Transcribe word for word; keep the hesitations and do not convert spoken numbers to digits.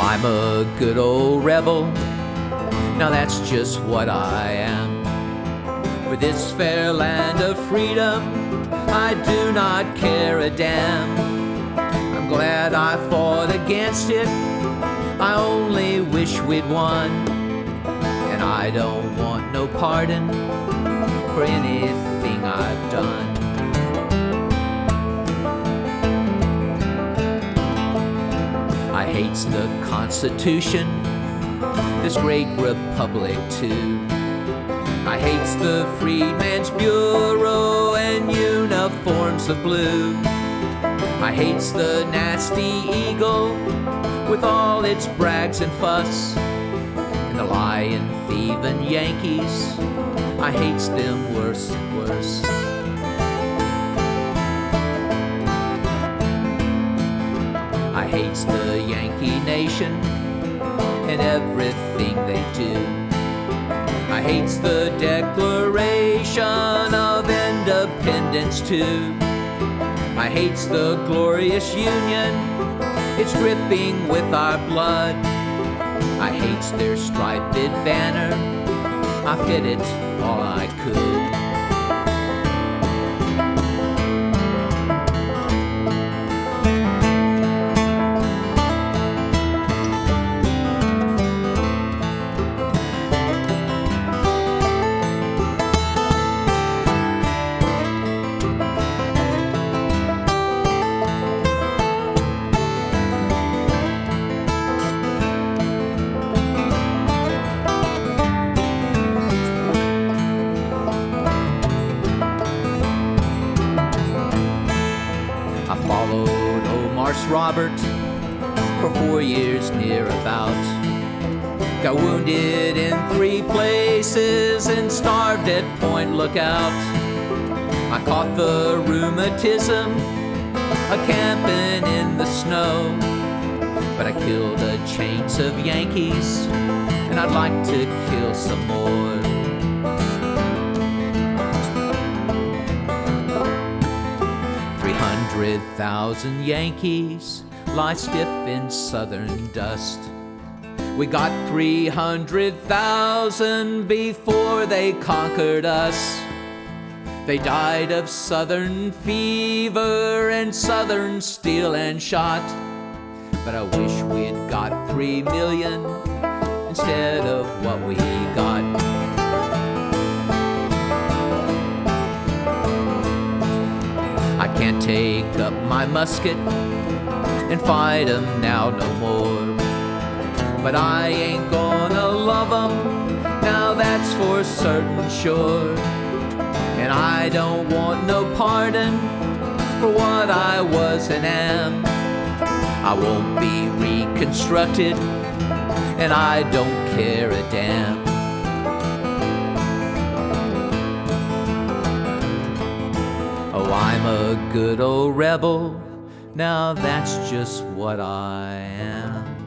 I'm a good old rebel, now that's just what I am. For this fair land of freedom, I do not care a damn. I'm glad I fought against it, I only wish we'd won. And I don't want no pardon for anything I've done. I hates the Constitution, this great republic too. I hates the Freedmen's Bureau and uniforms of blue. I hates the nasty eagle with all its brags and fuss, and the lying, thieving Yankees, I hates them worse and worse. I hates the Yankee nation and everything they do. I hates the Declaration of Independence too. I hates the glorious Union, it's dripping with our blood. I hates their striped banner, I fit it all I could. I followed old Marse Robert for four years near about. Got wounded in three places and starved at Point Lookout. I caught the rheumatism a-camping in the snow, but I killed a chains of Yankees and I'd like to kill some more. Three hundred thousand Yankees lie stiff in southern dust. We got three hundred thousand before they conquered us. They died of southern fever and southern steel and shot, but I wish we'd got three million instead of what we got. I can't take up my musket and fight 'em now no more, but I ain't gonna love 'em, now that's for certain sure. And I don't want no pardon for what I was and am. I won't be reconstructed, and I don't care a damn. Oh, I'm a good old rebel, now that's just what I am.